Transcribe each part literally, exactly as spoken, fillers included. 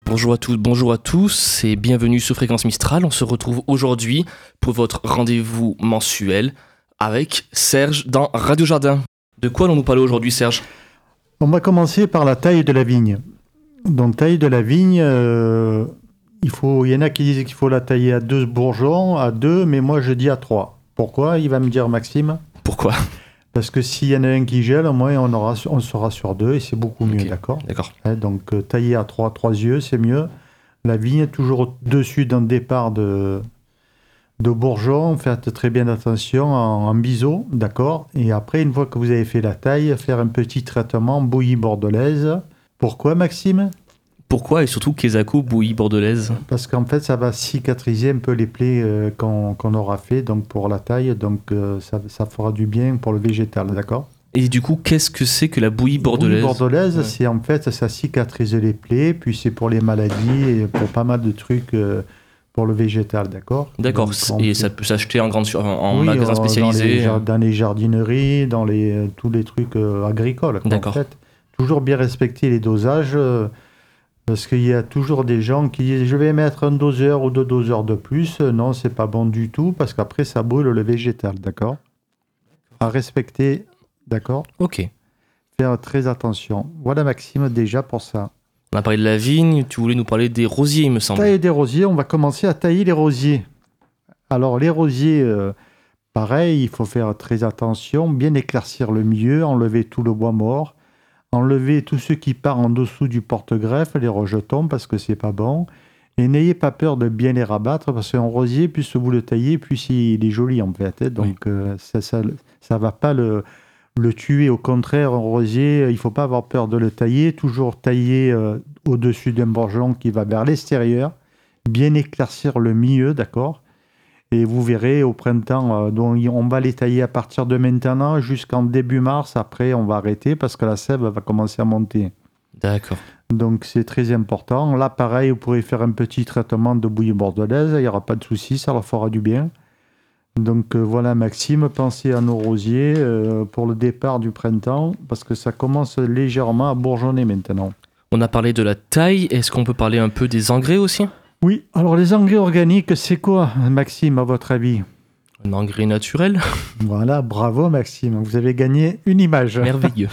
Bonjour à tous, bonjour à tous et bienvenue sur Fréquence Mistral. On se retrouve aujourd'hui pour votre rendez-vous mensuel avec Serge dans Radio Jardin. De quoi allons-nous parler aujourd'hui, Serge ? On va commencer par la taille de la vigne. Donc taille de la vigne, euh, il faut, il y en a qui disent qu'il faut la tailler à deux bourgeons, à deux, mais moi je dis à trois. Pourquoi ? Il va me dire Maxime. Pourquoi ? Parce que s'il y en a un qui gèle, au moins on, aura, on sera sur deux et c'est beaucoup mieux, okay, d'accord ? D'accord. Hein, donc euh, tailler à trois, trois yeux, c'est mieux. La vigne est toujours au-dessus d'un départ de, de bourgeons. Faites très bien attention en, en biseau, d'accord ? Et après, une fois que vous avez fait la taille, faire un petit traitement bouillie bordelaise. Pourquoi, Maxime ? Pourquoi et surtout Quesaco bouillie bordelaise ? Parce qu'en fait, ça va cicatriser un peu les plaies euh, qu'on, qu'on aura fait donc pour la taille. Donc, euh, ça, ça fera du bien pour le végétal, d'accord ? Et du coup, qu'est-ce que c'est que la bouillie bordelaise ? La bouillie bordelaise, ouais. c'est en fait, ça cicatrise les plaies, puis c'est pour les maladies et pour pas mal de trucs euh, pour le végétal, d'accord ? D'accord, donc, et peut... ça peut s'acheter en, grande sur... en oui, magasin spécialisé dans les, dans les jardineries, dans les, euh, tous les trucs euh, agricoles. D'accord. En fait, toujours bien respecter les dosages. Euh, Parce qu'il y a toujours des gens qui disent « je vais mettre un doseur ou deux doseurs de plus ». Non, c'est pas bon du tout parce qu'après, ça brûle le végétal, d'accord ? À respecter, d'accord ? Ok. Faire très attention. Voilà, Maxime, déjà pour ça. On a parlé de la vigne, tu voulais nous parler des rosiers, il me semble. Tailler des rosiers, on va commencer à tailler les rosiers. Alors, les rosiers, euh, pareil, il faut faire très attention, bien éclaircir le milieu, enlever tout le bois mort. Enlevez tout ce qui part en dessous du porte-greffe, les rejetons, parce que c'est pas bon. Et n'ayez pas peur de bien les rabattre, parce qu'un rosier, plus vous le taillez, plus il est joli en fait. Hein. Donc oui. euh, ça, ça, ça va pas le, le tuer. Au contraire, un rosier, il faut pas avoir peur de le tailler. Toujours tailler euh, au-dessus d'un bourgeon qui va vers l'extérieur. Bien éclaircir le milieu, d'accord ? Et vous verrez au printemps, euh, donc on va les tailler à partir de maintenant jusqu'en début mars. Après, on va arrêter parce que la sève va commencer à monter. D'accord. Donc, c'est très important. Là, pareil, vous pourrez faire un petit traitement de bouillie bordelaise. Il n'y aura pas de souci, ça leur fera du bien. Donc, euh, voilà, Maxime, pensez à nos rosiers euh, pour le départ du printemps parce que ça commence légèrement à bourgeonner maintenant. On a parlé de la taille. Est-ce qu'on peut parler un peu des engrais aussi ? Oui, alors les engrais organiques, c'est quoi, Maxime, à votre avis ? Un engrais naturel ? Voilà, bravo Maxime, vous avez gagné une image. Merveilleux.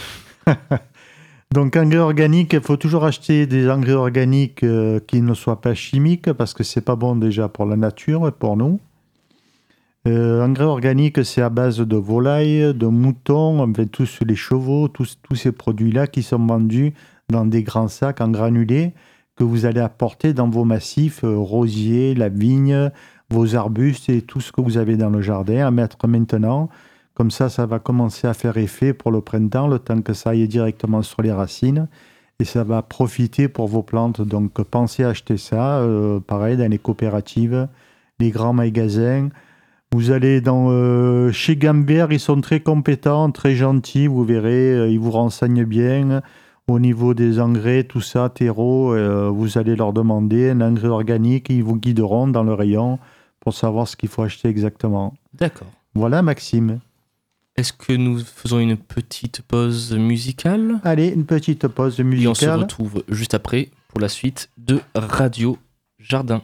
Donc engrais organiques, il faut toujours acheter des engrais organiques euh, qui ne soient pas chimiques parce que c'est pas bon déjà pour la nature et pour nous. Euh, engrais organiques, c'est à base de volailles, de moutons, enfin, tous les chevaux, tous, tous ces produits-là qui sont vendus dans des grands sacs en granulés que vous allez apporter dans vos massifs, euh, rosiers, la vigne, vos arbustes et tout ce que vous avez dans le jardin à mettre maintenant. Comme ça, ça va commencer à faire effet pour le printemps, le temps que ça aille directement sur les racines. Et ça va profiter pour vos plantes. Donc, pensez à acheter ça, euh, pareil, dans les coopératives, les grands magasins. Vous allez dans, euh, chez Gambert, ils sont très compétents, très gentils, vous verrez, euh, ils vous renseignent bien. Au niveau des engrais, tout ça, terreau, euh, vous allez leur demander un engrais organique, ils vous guideront dans le rayon pour savoir ce qu'il faut acheter exactement. D'accord. Voilà, Maxime. Est-ce que nous faisons une petite pause musicale ? Allez, une petite pause musicale. Et on se retrouve juste après pour la suite de Radio Jardin.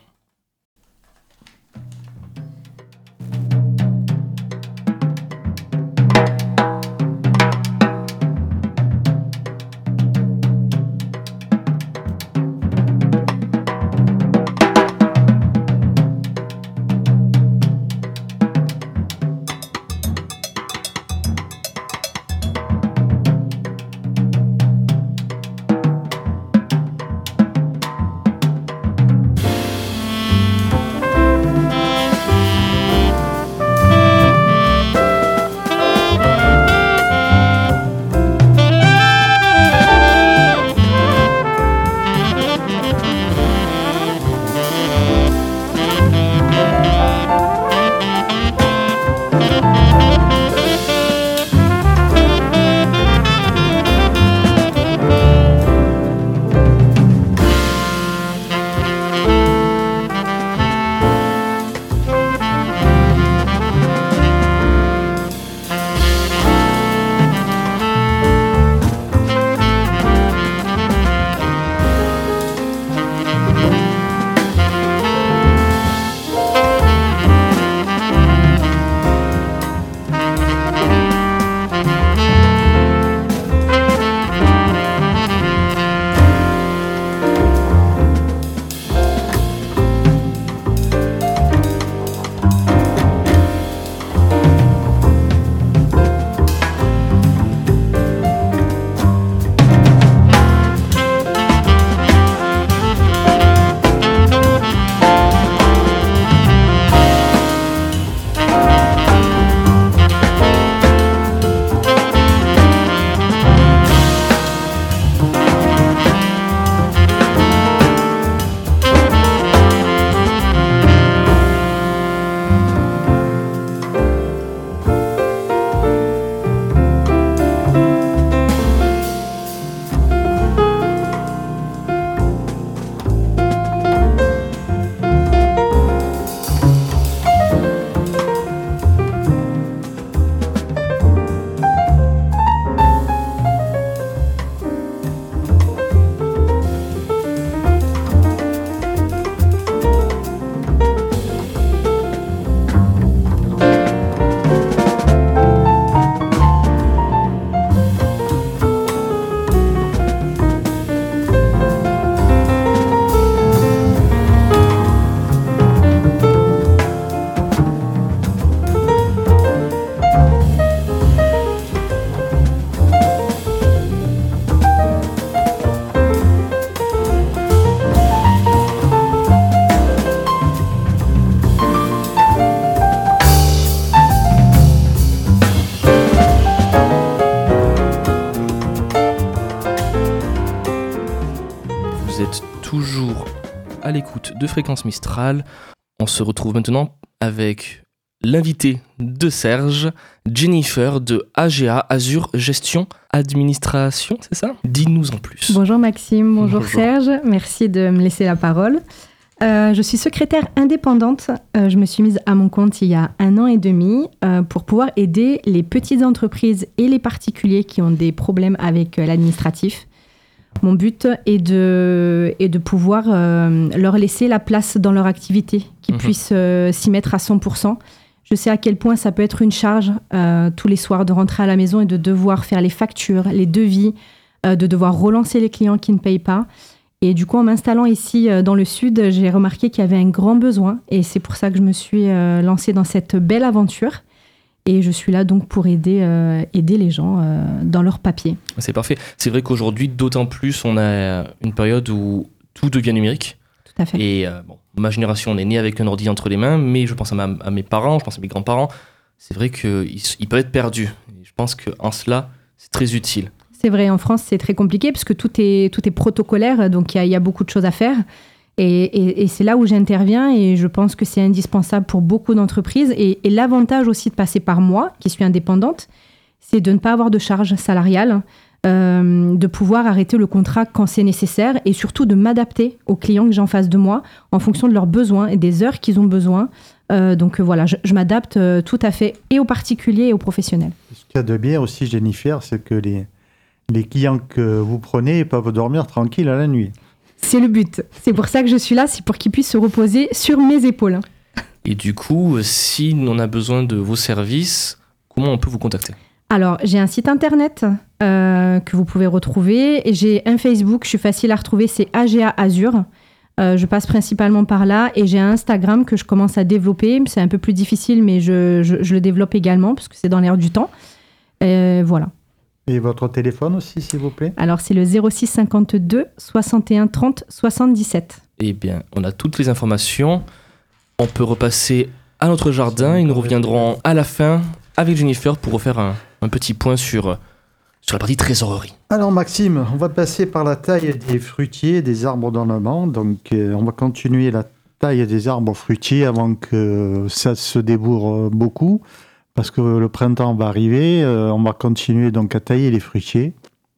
à l'écoute de Fréquence Mistral. On se retrouve maintenant avec l'invité de Serge, Jennifer de A G A, Azur Gestion Administration, c'est ça ? Dis-nous en plus. Bonjour Maxime, bonjour, Bonjour. Serge, merci de me laisser la parole. Euh, je suis secrétaire indépendante. Euh, je me suis mise à mon compte il y a un an et demi euh, pour pouvoir aider les petites entreprises et les particuliers qui ont des problèmes avec euh, l'administratif. Mon but est de, est de pouvoir euh, leur laisser la place dans leur activité, qu'ils mmh. puissent euh, s'y mettre à cent pour cent. Je sais à quel point ça peut être une charge euh, tous les soirs de rentrer à la maison et de devoir faire les factures, les devis, euh, de devoir relancer les clients qui ne payent pas. Et du coup, en m'installant ici euh, dans le sud, j'ai remarqué qu'il y avait un grand besoin. Et c'est pour ça que je me suis euh, lancée dans cette belle aventure. Et je suis là donc pour aider, euh, aider les gens euh, dans leurs papiers. C'est parfait. C'est vrai qu'aujourd'hui, d'autant plus, on a une période où tout devient numérique. Tout à fait. Et euh, bon, ma génération, on est né avec un ordi entre les mains, mais je pense à, ma, à mes parents, je pense à mes grands-parents. C'est vrai qu'ils ils peuvent être perdus. Et je pense qu'en cela, c'est très utile. C'est vrai, en France, c'est très compliqué parce que tout est, tout est protocolaire, donc il y, y a beaucoup de choses à faire. Et, et, et c'est là où j'interviens et je pense que c'est indispensable pour beaucoup d'entreprises. Et, et l'avantage aussi de passer par moi, qui suis indépendante, c'est de ne pas avoir de charge salariale, euh, de pouvoir arrêter le contrat quand c'est nécessaire et surtout de m'adapter aux clients que j'ai en face de moi en fonction de leurs besoins et des heures qu'ils ont besoin. Euh, donc euh, voilà, je, je m'adapte euh, tout à fait et aux particuliers et aux professionnels. Ce qu'il y a de bien aussi, Jennifer, c'est que les... Les clients que vous prenez peuvent dormir tranquille à la nuit. C'est le but. C'est pour ça que je suis là, c'est pour qu'ils puissent se reposer sur mes épaules. Et du coup, si on a besoin de vos services, comment on peut vous contacter ? Alors, j'ai un site internet euh, que vous pouvez retrouver. Et j'ai un Facebook, je suis facile à retrouver, c'est A G A Azur. Euh, je passe principalement par là. Et j'ai un Instagram que je commence à développer. C'est un peu plus difficile, mais je, je, je le développe également parce que c'est dans l'air du temps. Euh, voilà. Et votre téléphone aussi, s'il vous plaît ? Alors, c'est le zéro six cinquante-deux soixante et un trente soixante-dix-sept. Eh bien, on a toutes les informations. On peut repasser à notre jardin et nous reviendrons à la fin avec Jennifer pour refaire un, un petit point sur, sur la partie trésorerie. Alors, Maxime, on va passer par la taille des fruitiers, des arbres d'ornement. Donc, euh, on va continuer la taille des arbres fruitiers avant que ça se débourre beaucoup. Parce que le printemps va arriver, euh, on va continuer donc à tailler les fruitiers.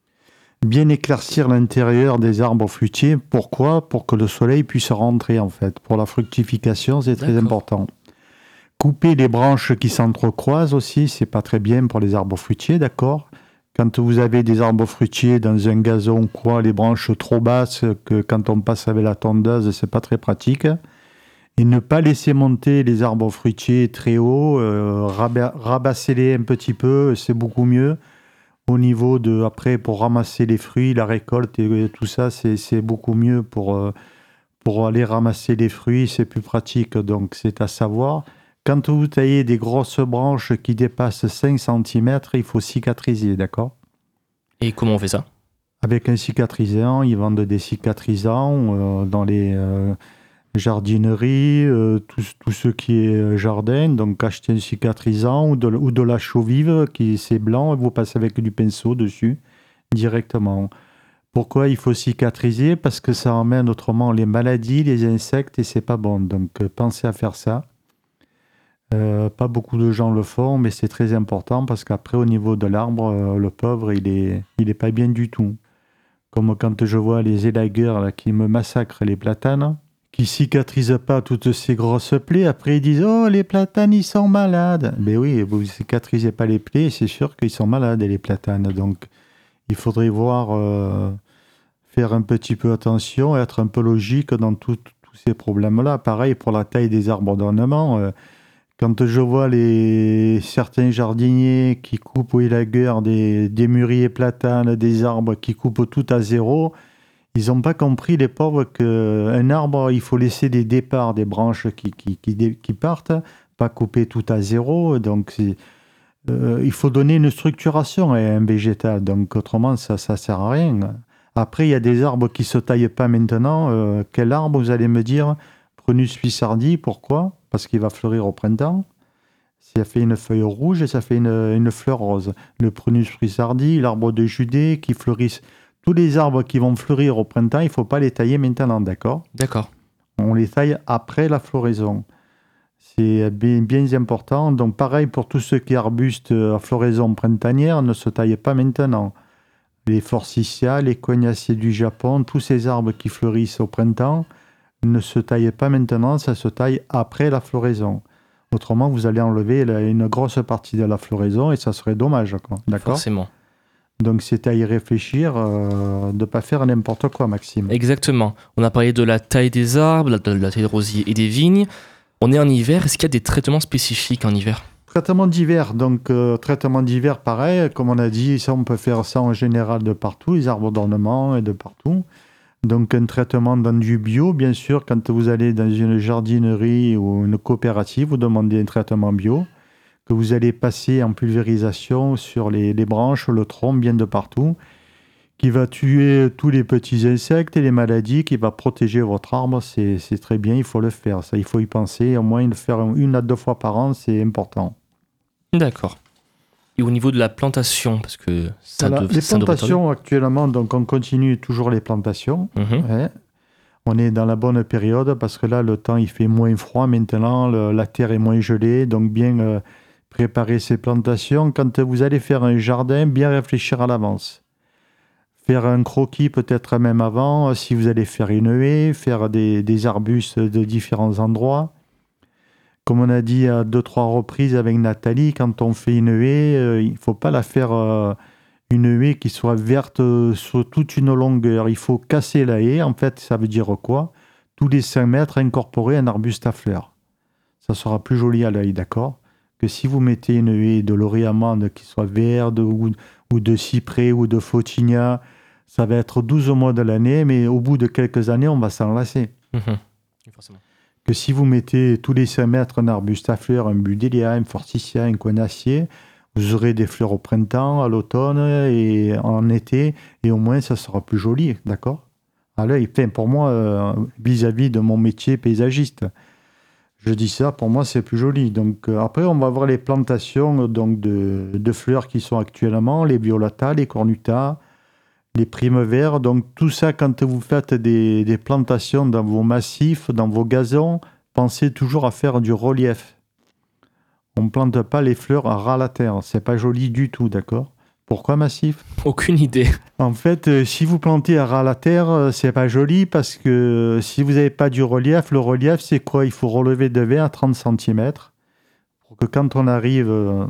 Bien éclaircir l'intérieur des arbres fruitiers. Pourquoi ? Pour que le soleil puisse rentrer en fait. Pour la fructification, c'est très D'accord. important. Couper les branches qui s'entrecroisent aussi, c'est pas très bien pour les arbres fruitiers, d'accord ? Quand vous avez des arbres fruitiers dans un gazon, quoi, les branches trop basses, que quand on passe avec la tondeuse, c'est pas très pratique. Et ne pas laisser monter les arbres fruitiers très haut, euh, raba- rabassez-les un petit peu, c'est beaucoup mieux. Au niveau de, après, pour ramasser les fruits, la récolte et, et tout ça, c'est, c'est beaucoup mieux pour, euh, pour aller ramasser les fruits, c'est plus pratique. Donc, c'est à savoir. Quand vous taillez des grosses branches qui dépassent cinq centimètres, il faut cicatriser, d'accord ? Et comment on fait ça ? Avec un cicatrisant, ils vendent des cicatrisants euh, dans les... Euh, jardinerie, euh, tout, tout ce qui est jardin, donc acheter un cicatrisant ou de, ou de la chaux vive, qui c'est blanc, et vous passez avec du pinceau dessus directement. Pourquoi il faut cicatriser ? Parce que ça emmène autrement les maladies, les insectes, et c'est pas bon. Donc euh, pensez à faire ça. Euh, pas beaucoup de gens le font, mais c'est très important parce qu'après au niveau de l'arbre, euh, le pauvre, il est, il est pas bien du tout. Comme quand je vois les élagueurs là, qui me massacrent les platanes, qui cicatrisent pas toutes ces grosses plaies. Après, ils disent « Oh, les platanes, ils sont malades !» Ben oui, vous ne cicatrisez pas les plaies, c'est sûr qu'ils sont malades, les platanes. Donc, il faudrait voir, euh, faire un petit peu attention, être un peu logique dans tous ces problèmes-là. Pareil pour la taille des arbres d'ornement. Euh, quand je vois les, certains jardiniers qui coupent au élagueur des, des mûriers platanes, des arbres qui coupent tout à zéro, ils n'ont pas compris, les pauvres, qu'un arbre, il faut laisser des départs, des branches qui, qui, qui, qui partent, pas couper tout à zéro. Donc, c'est, euh, il faut donner une structuration à un végétal. Donc, autrement, ça ne sert à rien. Après, il y a des arbres qui ne se taillent pas maintenant. Euh, quel arbre, vous allez me dire ? Prunus spissardi, pourquoi ? Parce qu'il va fleurir au printemps. Ça fait une feuille rouge et ça fait une, une fleur rose. Le Prunus spissardi, l'arbre de Judée qui fleurissent. Tous les arbres qui vont fleurir au printemps, il ne faut pas les tailler maintenant, d'accord ? D'accord. On les taille après la floraison. C'est bien, bien important. Donc pareil pour tout ce qui est arbustes à floraison printanière, ne se taille pas maintenant. Les forsythias, les coignaciers du Japon, tous ces arbres qui fleurissent au printemps, ne se taillent pas maintenant, ça se taille après la floraison. Autrement, vous allez enlever la, une grosse partie de la floraison et ça serait dommage. Quoi. D'accord ? Forcément. Donc c'est à y réfléchir, euh, de ne pas faire n'importe quoi, Maxime. Exactement. On a parlé de la taille des arbres, de la taille des rosiers et des vignes. On est en hiver, est-ce qu'il y a des traitements spécifiques en hiver ? Traitement d'hiver, donc euh, traitement d'hiver, pareil, comme on a dit, ça on peut faire ça en général de partout, les arbres d'ornement et de partout. Donc un traitement dans du bio, bien sûr, quand vous allez dans une jardinerie ou une coopérative, vous demandez un traitement bio, que vous allez passer en pulvérisation sur les, les branches, le tronc, bien de partout, qui va tuer tous les petits insectes et les maladies, qui va protéger votre arbre, c'est, c'est très bien, il faut le faire. Ça, il faut y penser, au moins le faire une à deux fois par an, c'est important. D'accord. Et au niveau de la plantation, parce que ça voilà, doit, les ça plantations actuellement, donc on continue toujours les plantations. Mmh. Ouais. On est dans la bonne période parce que là, le temps il fait moins froid maintenant, le, la terre est moins gelée, donc bien euh, préparer ces plantations. Quand vous allez faire un jardin, bien réfléchir à l'avance. Faire un croquis peut-être même avant, si vous allez faire une haie, faire des, des arbustes de différents endroits. Comme on a dit à deux, trois reprises avec Nathalie, quand on fait une haie, euh, il ne faut pas la faire euh, une haie qui soit verte euh, sur toute une longueur. Il faut casser la haie. En fait, ça veut dire quoi ? Tous les cinq mètres, incorporer un arbuste à fleurs. Ça sera plus joli à l'œil, d'accord ? Que si vous mettez une haie de laurier amande qui soit verte ou, ou de cyprès ou de photinia, ça va être douze mois de l'année, mais au bout de quelques années, on va s'en lasser. Mmh. Forcément. Que si vous mettez tous les cinq mètres un arbuste à fleurs, un budélia, un forsythia, un coignacier, vous aurez des fleurs au printemps, à l'automne et en été, et au moins ça sera plus joli, d'accord ? À l'œil, enfin, pour moi, euh, vis-à-vis de mon métier paysagiste, je dis ça, pour moi c'est plus joli. Donc euh, après, on va voir les plantations donc, de, de fleurs qui sont actuellement, les violata, les cornuta, les primes-verts. Donc tout ça, quand vous faites des, des plantations dans vos massifs, dans vos gazons, pensez toujours à faire du relief. On ne plante pas les fleurs à ras la terre, c'est pas joli du tout, d'accord ? Pourquoi massif ? Aucune idée. En fait, euh, si vous plantez à ras la terre, euh, c'est pas joli parce que si vous n'avez pas du relief, le relief c'est quoi ? Il faut relever de vingt à trente centimètres pour que quand on arrive euh,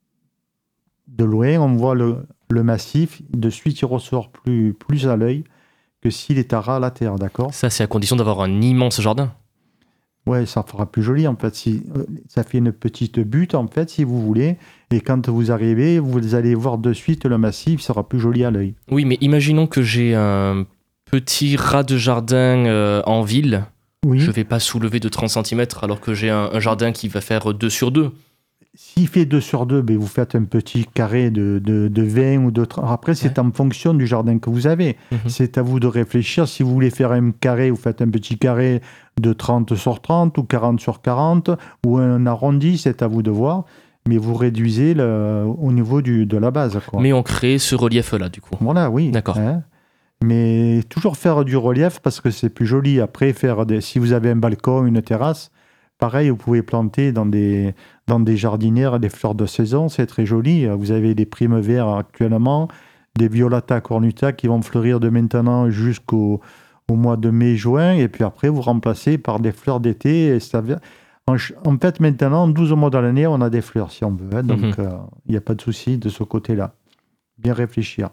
de loin, on voit le, le massif, de suite il ressort plus, plus à l'œil que s'il est à ras la terre, d'accord ? Ça, c'est à condition d'avoir un immense jardin. Ouais, ça fera plus joli en fait. Si, euh, ça fait une petite butte en fait, si vous voulez. Et quand vous arrivez, vous allez voir de suite le massif, ça sera plus joli à l'œil. Oui, mais imaginons que j'ai un petit rat de jardin euh, en ville. Oui. Je ne vais pas soulever de trente centimètres alors que j'ai un, un jardin qui va faire deux sur deux. S'il fait deux sur deux, ben vous faites un petit carré de, de, de vingt ou de trente. Après, c'est ouais. En fonction du jardin que vous avez. Mmh. C'est à vous de réfléchir. Si vous voulez faire un carré, vous faites un petit carré de trente sur trente ou quarante sur quarante ou un arrondi, c'est à vous de voir. Mais vous réduisez le, au niveau du, de la base, quoi. Mais on crée ce relief-là, du coup. Voilà, oui. D'accord. Hein. Mais toujours faire du relief parce que c'est plus joli. Après, faire des, si vous avez un balcon, une terrasse, pareil, vous pouvez planter dans des, dans des jardinières des fleurs de saison, c'est très joli. Vous avez des primes-verts actuellement, des violata cornuta qui vont fleurir de maintenant jusqu'au au mois de mai-juin, et puis après, vous remplacez par des fleurs d'été. Et ça, en, en fait, maintenant, douze mois dans l'année, on a des fleurs, si on veut. Hein, donc, il mm-hmm. n'y euh, a pas de souci de ce côté-là. Bien réfléchir.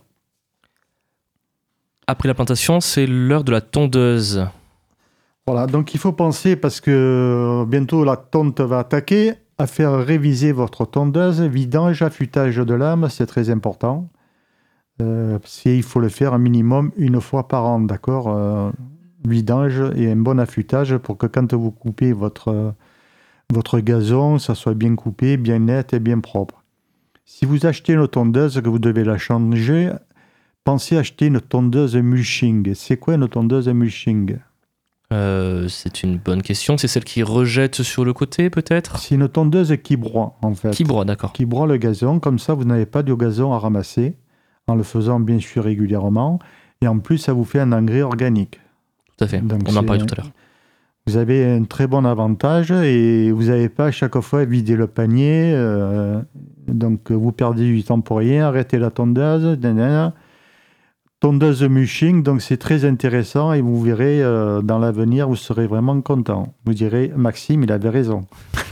Après la plantation, c'est l'heure de la tondeuse. Voilà, donc il faut penser, parce que bientôt la tonte va attaquer, à faire réviser votre tondeuse, vidange, affûtage de lame, c'est très important. Euh, il faut le faire un minimum une fois par an, d'accord ? euh, Vidange et un bon affûtage pour que quand vous coupez votre, votre gazon, ça soit bien coupé, bien net et bien propre. Si vous achetez une tondeuse, que vous devez la changer, pensez à acheter une tondeuse mulching. C'est quoi une tondeuse mulching ? Euh, c'est une bonne question. C'est celle qui rejette sur le côté, peut-être ? C'est une tondeuse qui broie, en fait. Qui broie, d'accord. Qui broie le gazon. Comme ça, vous n'avez pas de gazon à ramasser, en le faisant bien sûr régulièrement. Et en plus, ça vous fait un engrais organique. Tout à fait. Donc, on en parlait tout à l'heure. vous avez un très bon avantage et vous n'avez pas à chaque fois vider le panier. Euh, donc, vous perdez du temps pour rien. Arrêtez la tondeuse. Nanana. Tondeuse mushing, donc c'est très intéressant et vous verrez, euh, dans l'avenir, vous serez vraiment content. Vous direz, Maxime, il avait raison.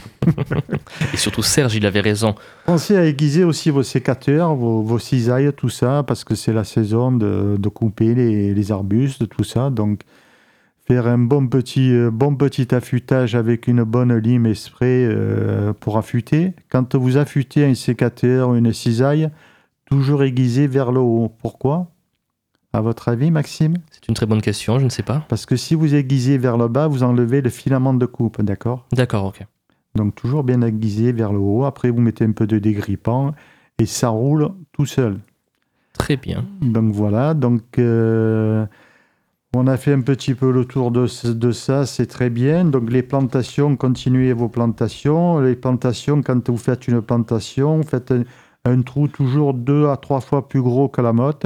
Et surtout, Serge, il avait raison. Pensez à aiguiser aussi vos sécateurs, vos, vos cisailles, tout ça, parce que c'est la saison de, de couper les, les arbustes, tout ça. Donc, faire un bon petit, euh, bon petit affûtage avec une bonne lime et spray euh, pour affûter. Quand vous affûtez un sécateur ou une cisaille, toujours aiguiser vers le haut. Pourquoi ? À votre avis, Maxime ? C'est une très bonne question, je ne sais pas. Parce que si vous aiguisez vers le bas, vous enlevez le filament de coupe, d'accord ? D'accord, ok. Donc toujours bien aiguisé vers le haut. Après, vous mettez un peu de dégrippant et ça roule tout seul. Très bien. Donc voilà. Donc euh, on a fait un petit peu le tour de, de ça, c'est très bien. Donc les plantations, continuez vos plantations. Les plantations, quand vous faites une plantation, faites un, un trou toujours deux à trois fois plus gros que la motte.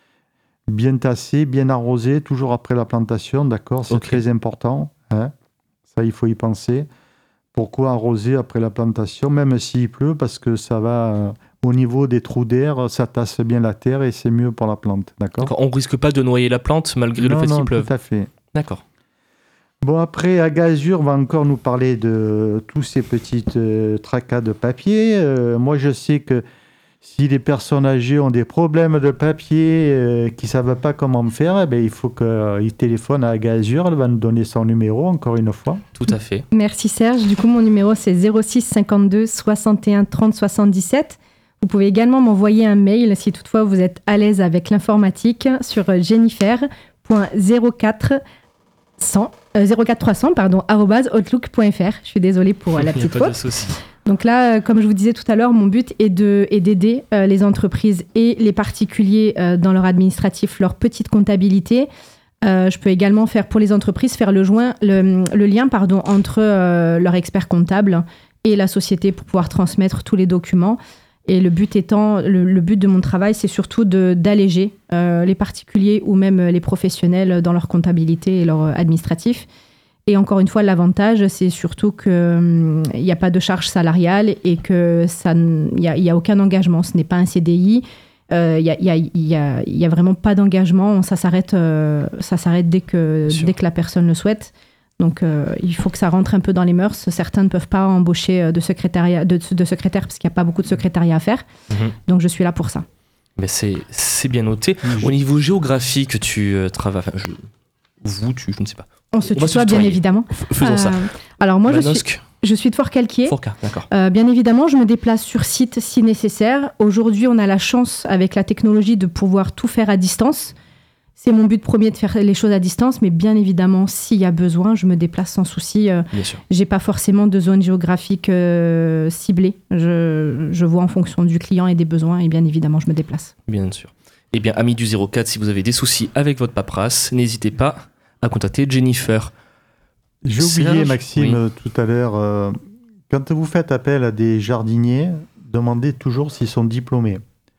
Bien tassé, bien arrosé, toujours après la plantation, d'accord ? C'est okay. très important. Hein ? Ça, il faut y penser. Pourquoi arroser après la plantation, même s'il pleut ? Parce que ça va, euh, au niveau des trous d'air, ça tasse bien la terre et c'est mieux pour la plante, d'accord ? d'accord. On ne risque pas de noyer la plante malgré non, le fait non, qu'il pleuve. tout à fait. D'accord. Bon, après, Agazur va encore nous parler de tous ces petites euh, tracas de papier. Euh, moi, je sais que si les personnes âgées ont des problèmes de papier, euh, qui ne savent pas comment faire, eh bien, il faut qu'ils euh, téléphonent à Agazur. Elle va nous donner son numéro, encore une fois. Tout à fait. Merci Serge. Du coup, mon numéro, c'est zéro six cinquante-deux soixante et un trente soixante-dix-sept. Vous pouvez également m'envoyer un mail si toutefois vous êtes à l'aise avec l'informatique sur jennifer point zéro quatre cent, euh, zéro quatre trois cents pardon, arobase outlook point f r. Je suis désolée pour euh, la petite Il n'y a pas faute. de souci. Donc là, euh, comme je vous disais tout à l'heure, mon but est, de, est d'aider euh, les entreprises et les particuliers euh, dans leur administratif, leur petite comptabilité. Euh, je peux également faire pour les entreprises faire le, joint, le, le lien pardon, entre euh, leur expert comptable et la société pour pouvoir transmettre tous les documents. Et le but étant, le, le but de mon travail, c'est surtout de, d'alléger euh, les particuliers ou même les professionnels dans leur comptabilité et leur administratif. Et encore une fois, l'avantage, c'est surtout qu'il n'y a pas de charge salariale et qu'il n'y a, y a aucun engagement. Ce n'est pas un C D I. Il euh, n'y a, y a, y a, y a vraiment pas d'engagement. Ça s'arrête, euh, ça s'arrête dès que, dès que la personne le souhaite. Donc, euh, il faut que ça rentre un peu dans les mœurs. Certains ne peuvent pas embaucher de, secrétariat, de, de secrétaire parce qu'il n'y a pas beaucoup de secrétariat à faire. Mmh. Donc, je suis là pour ça. Mais c'est, c'est bien noté. Mmh. Au niveau géographique, tu euh, travailles... Enfin, je, vous, tu, je ne sais pas. On se tutoie, bien évidemment. Faisons euh, ça. Alors, moi, je suis, je suis de Fort-Calquier. Fort-Calquier, d'accord. Euh, bien évidemment, je me déplace sur site si nécessaire. Aujourd'hui, on a la chance, avec la technologie, de pouvoir tout faire à distance. C'est mon but premier de faire les choses à distance, mais bien évidemment, s'il y a besoin, je me déplace sans souci. Euh, bien sûr. J'ai pas forcément de zone géographique euh, ciblée. Je, je vois en fonction du client et des besoins, et bien évidemment, je me déplace. Bien sûr. Eh bien, amis du zéro quatre, si vous avez des soucis avec votre paperasse, n'hésitez pas à contacter Jennifer. J'ai oublié, Serge, Maxime, oui. tout à l'heure, euh, quand vous faites appel à des jardiniers, demandez toujours s'ils sont diplômés.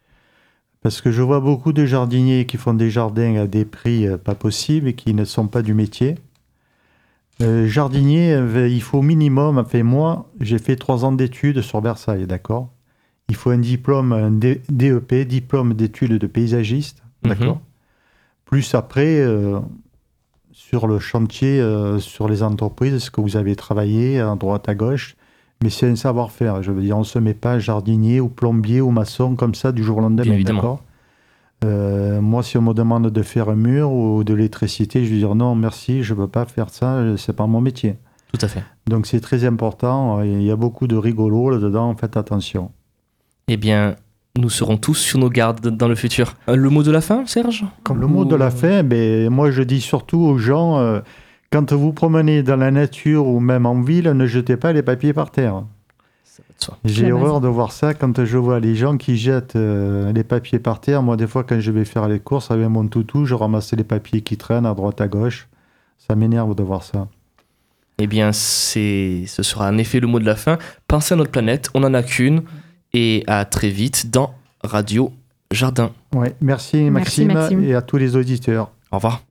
Parce que je vois beaucoup de jardiniers qui font des jardins à des prix euh, pas possibles et qui ne sont pas du métier. Euh, jardinier, euh, il faut au minimum, enfin moi, j'ai fait trois ans d'études sur Versailles, d'accord ? Il faut un diplôme, un D E P, diplôme d'études de paysagiste, mm-hmm. d'accord ? Plus après... Euh, sur le chantier, euh, sur les entreprises, ce que vous avez travaillé à droite, à gauche, mais c'est un savoir-faire. Je veux dire, on ne se met pas jardinier ou plombier ou maçon comme ça du jour au lendemain, d'accord ? euh, Moi, si on me demande de faire un mur ou de l'électricité, je vais dire non, merci, je ne peux pas faire ça, ce n'est pas mon métier. Tout à fait. Donc c'est très important, il y a beaucoup de rigolos là-dedans, faites attention. Eh bien... nous serons tous sur nos gardes dans le futur. Le mot de la fin, Serge ? Comme le mot de la fin, ben, moi je dis surtout aux gens, euh, quand vous promenez dans la nature ou même en ville, ne jetez pas les papiers par terre. Ça va de soi. J'ai horreur de voir ça quand je vois les gens qui jettent euh, les papiers par terre. Moi, des fois, quand je vais faire les courses avec mon toutou, je ramasse les papiers qui traînent à droite, à gauche. Ça m'énerve de voir ça. Eh bien, c'est... ce sera en effet le mot de la fin. Pensez à notre planète, on n'en a qu'une. Et à très vite dans Radio Jardin. Ouais, merci Maxime, merci Maxime et à tous les auditeurs. Au revoir.